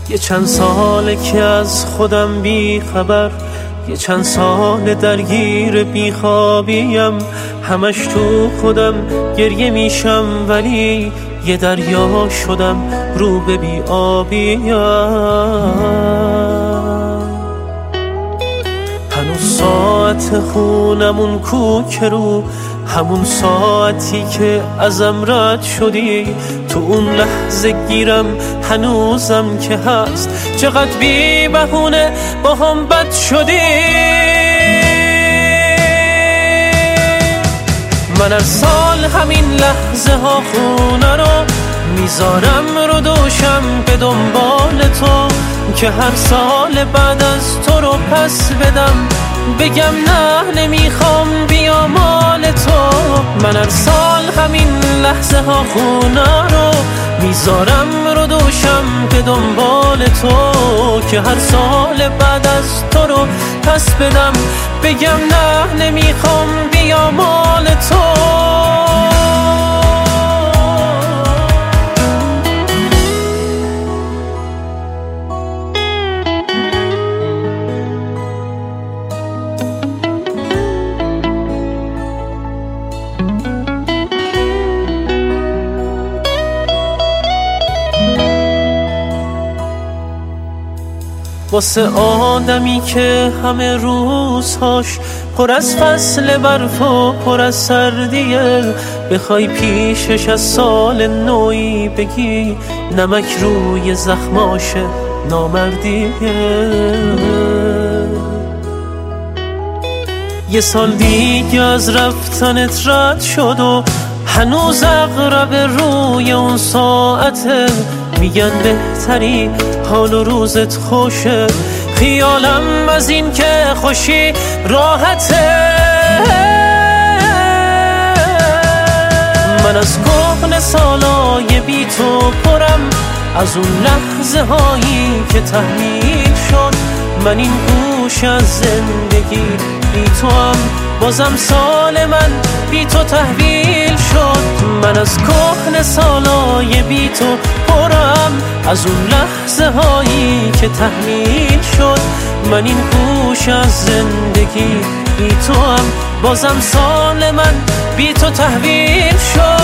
یه چند ساله که از خودم بی خبر، یه چند سال درگیر بیخوابیم، همش تو خودم گریه میشم ولی یه دریا شدم رو به بی آبیم. هنوز ساعت خونمون کوکه رو همون ساعتی که ازم رد شدی، تو اون لحظه گیرم هنوزم که هست، چقدر بی بهونه با هم بد شدی. من هر سال همین لحظه ها خونه رو میذارم رو دوشم به دنبال تو، که هر سال بعد از تو رو پس بدم، بگم نه نمیخوام بیا مال تو. من هر سال همین لحظه ها خونه رو میذارم رو دوشم به دنبال تو، که هر سال بعد از تو رو پس بدم، بگم نه نمیخوام بیا مال تو. واسه آدمی که همه روزهاش پر از فصل برف و پر از سردیه، بخوای پیشش از سال نوی بگی نمک روی زخماشه نامردیه. یه سال دیگه از رفتنت رد شد و هنوز اقرب روی اون ساعته، میگن بهتری حال و روزت خوشه، خیالم از این که خوشی راحته. من از کهنه سالای بی تو پرم، از اون لحظه هایی که تحمیل شد، من این گوش از زندگی بی تو هم بازم سال من بی تو تحویل شد. من از کهنه سالای بی تو پرم، از اون لحظه هایی که تحمیل شد، من این گوش از زندگی بی تو هم بازم سال من بی تو تحویل شد.